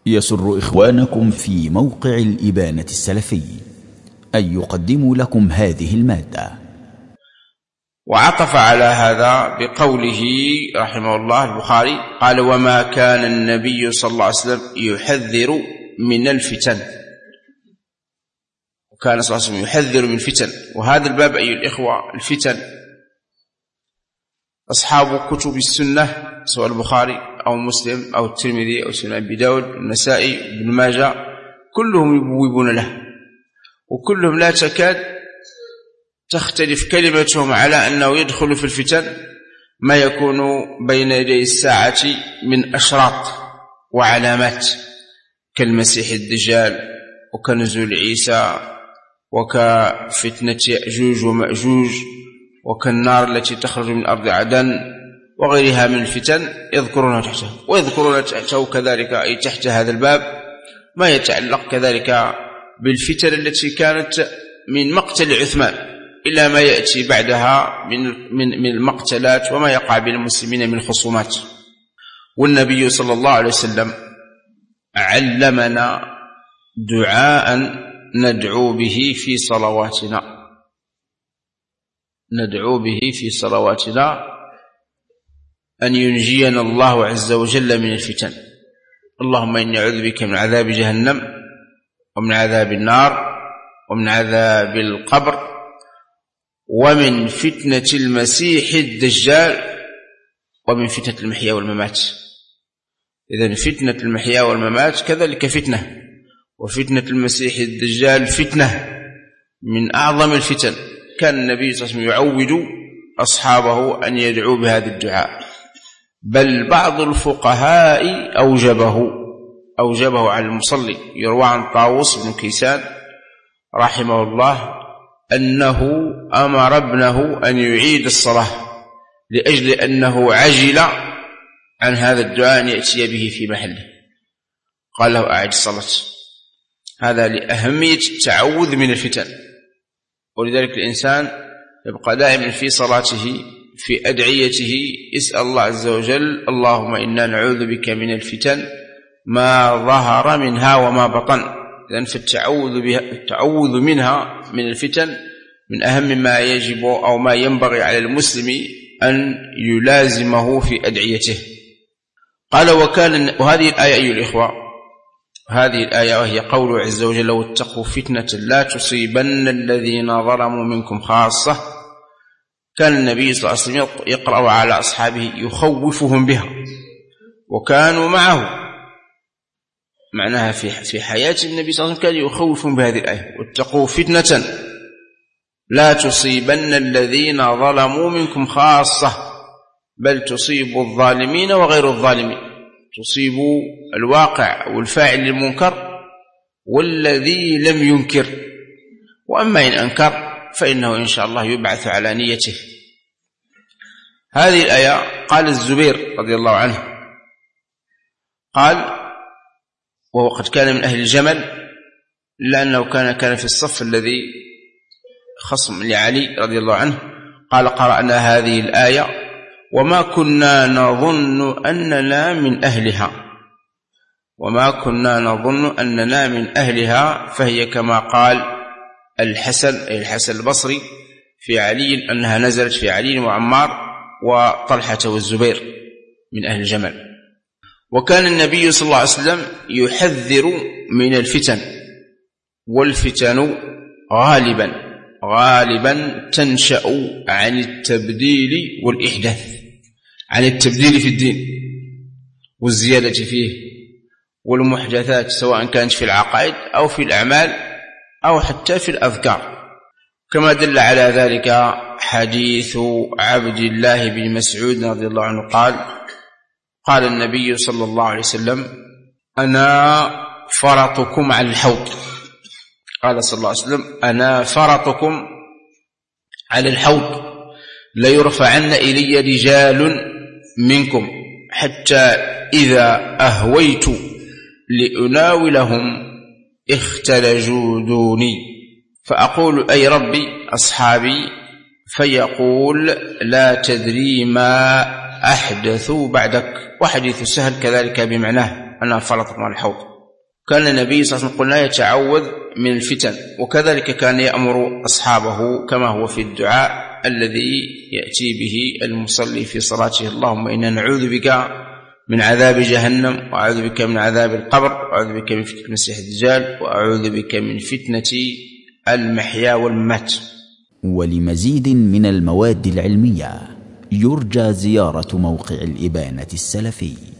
يسر إخوانكم في موقع الإبانة السلفي أن يقدموا لكم هذه المادة. وعطف على هذا بقوله رحمه الله البخاري قال: وما كان النبي صلى الله عليه وسلم يحذر من الفتن. وكان صلى الله عليه وسلم يحذر من الفتن. وهذا الباب أيها الإخوة، الفتن، أصحاب كتب السنة سواء البخاري أو مسلم أو الترمذي أو سنن أبي داود النسائي بن ماجه كلهم يبوبون له، وكلهم لا تكاد تختلف كلمتهم على أنه يدخل في الفتن ما يكون بين يدي الساعة من أشراط وعلامات كالمسيح الدجال وكنزول عيسى وكفتنة يأجوج ومأجوج وكالنار التي تخرج من أرض عدن وغيرها من الفتن يذكرونها تحته. ويذكرون تحته كذلك أي تحت هذا الباب ما يتعلق كذلك بالفتن التي كانت من مقتل عثمان إلى ما يأتي بعدها من المقتلات وما يقع بين المسلمين من خصومات. والنبي صلى الله عليه وسلم علمنا دعاء ندعو به في صلواتنا، ندعو به في صلواتنا أن ينجينا الله عز وجل من الفتن. اللهم إني أعوذ بك من عذاب جهنم ومن عذاب النار ومن عذاب القبر ومن فتنة المسيح الدجال ومن فتنة المحيا والممات. إذن فتنة المحيا والممات كذلك فتنة، وفتنة المسيح الدجال فتنة من أعظم الفتن. كان النبي صلى الله عليه وسلم يعود أصحابه أن يدعوا بهذا الدعاء، بل بعض الفقهاء أوجبه على المصلي. يروى عن طاووس بن كيسان رحمه الله أنه أمر ابنه أن يعيد الصلاة لأجل أنه عجل عن هذا الدعاء أن يأتي به في محله، قال له أعد الصلاة. هذا لأهمية التعوذ من الفتن. ولذلك الإنسان يبقى دائما في صلاته في أدعيته يسأل الله عز وجل: اللهم إنا نعوذ بك من الفتن ما ظهر منها وما بطن. إذن فالتعوذ منها من الفتن من أهم ما يجب أو ما ينبغي على المسلم أن يلازمه في أدعيته. قال: وهذه الآية أيها الإخوة، هذه الآية وهي قوله عز وجل: واتقوا فتنة لا تصيبن الذين ظلموا منكم خاصة. كان النبي صلى الله عليه وسلم يقرأ على أصحابه يخوفهم بها، وكانوا معه، معناها في حياة النبي صلى الله عليه وسلم كان يخوفهم بهذه الآية: واتقوا فتنة لا تصيبن الذين ظلموا منكم خاصة بل تصيب الظالمين وغير الظالمين. تصيب الواقع والفاعل للمنكر والذي لم ينكر، وأما إن أنكر فإنه إن شاء الله يبعث على نيته. هذه الآية قال الزبير رضي الله عنه، قال وهو قد كان من أهل الجمل لأنه كان في الصف الذي خصم لعلي رضي الله عنه، قال: قرأنا هذه الآية وما كنا نظن أننا من أهلها، وما كنا نظن أننا من أهلها، فهي كما قال الحسن البصري في علي أنها نزلت في علي وعمار وطلحة والزبير من أهل الجمل. وكان النبي صلى الله عليه وسلم يحذر من الفتن، والفتن غالبا تنشأ عن التبديل والإحداث، عن التبديل في الدين والزيادة فيه والمحدثات، سواء كانت في العقائد أو في الأعمال أو حتى في الأذكار، كما دل على ذلك حديث عبد الله بن مسعود رضي الله عنه قال النبي صلى الله عليه وسلم: أنا فرطكم على الحوض. قال صلى الله عليه وسلم: أنا فرطكم على الحوض، ليرفعن إلي رجال منكم حتى إذا أهويت لأناولهم اختلجوا دوني، فأقول: أي ربي أصحابي، فيقول: لا تدري ما أحدثوا بعدك. وحديث سهل كذلك بمعناه: أنا فرطكم على الحوض. كان النبي صلى الله عليه وسلم قلنا يتعوذ من الفتن، وكذلك كان يأمر أصحابه كما هو في الدعاء الذي يأتي به المصلي في صلاته: اللهم إنا نعوذ بك من عذاب جهنم، وأعوذ بك من عذاب القبر، وأعوذ بك من فتنة المسيح الدجال، وأعوذ بك من فتنة المحيا والممات. ولمزيد من المواد العلمية يرجى زيارة موقع الإبانة السلفي.